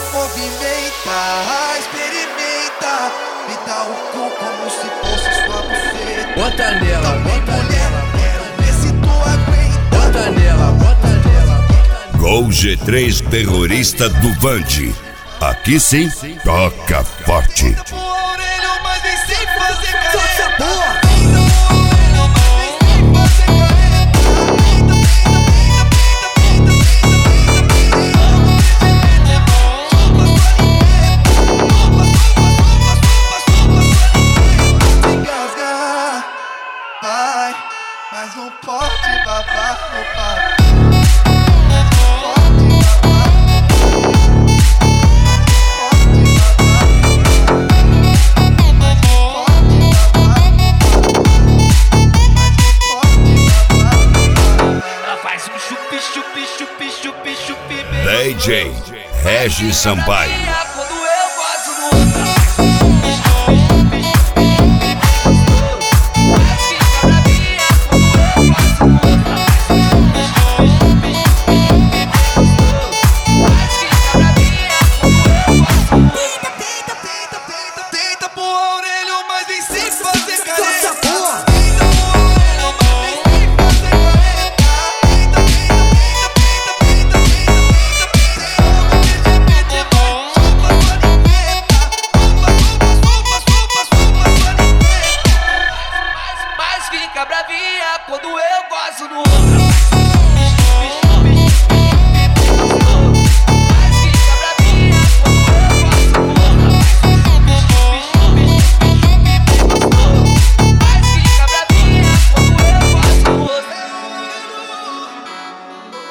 Movimenta, experimenta, me dá o cu como se fosse sua buceta. Bota nela, bota nela, Quero ver se tu aguenta. bota nela, bota nela. Gol G3 terrorista do Vande. Aqui sim, toca forte. O orelho, mas vem sem fazer careta. porra! Vai, mas não pode babar no pai. Ela faz um chupi, chupi, chupi, chupi, chupi. DJ Regis Sampaio.